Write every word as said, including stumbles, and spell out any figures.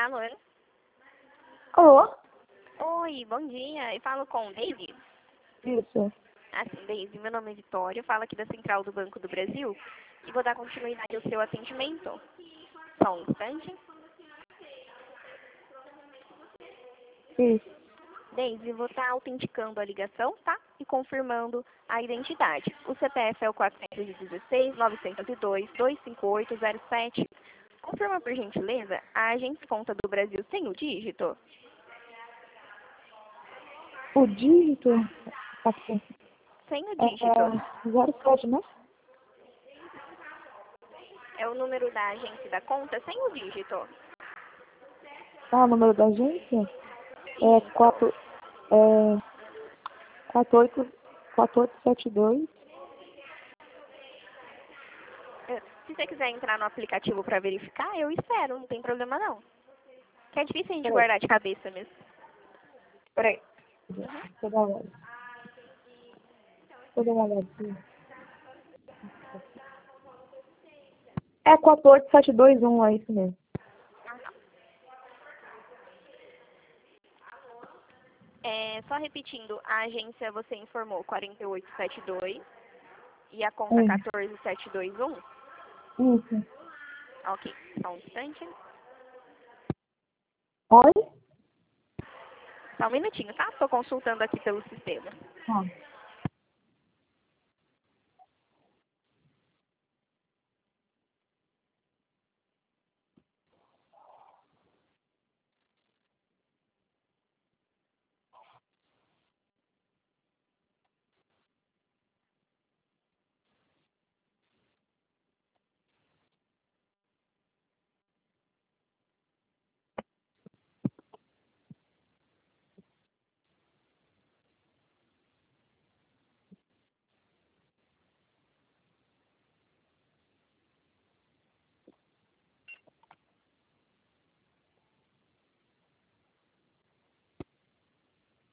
Alô? Alô? Oi, bom dia. Eu falo com o Daisy? Isso. Assim, Daisy, meu nome é Vitória, eu falo aqui da Central do Banco do Brasil e vou dar continuidade ao seu atendimento. Só um instante. Isso. Daisy, vou estar autenticando a ligação, tá? E confirmando a identidade. O C P F é o quatrocentos e dezesseis, novecentos e dois, duzentos e cinquenta e oito, zero sete. Confirma, por gentileza, a agente conta do Brasil sem o dígito? O dígito aqui Sem o é dígito. zero sete, né? É o número da agência da conta sem o dígito. Ah, o número da agência é Isso. quatro, é quatro oito, quatro oito sete dois. Eh, Se você quiser entrar no aplicativo para verificar, eu espero, não tem problema não. Que é difícil a gente Peraí, guardar de cabeça mesmo. peraí. Uhum. Deixa eu dar uma olhada. Deixa eu dar uma olhada aqui. É quatro oito sete dois um, é isso mesmo. É, só repetindo, a agência você informou quatro oito sete dois e a conta Hum, quatorze sete dois um? isso. Ok, só um instante. Oi? Só um minutinho, tá? Estou consultando aqui pelo sistema. Tá.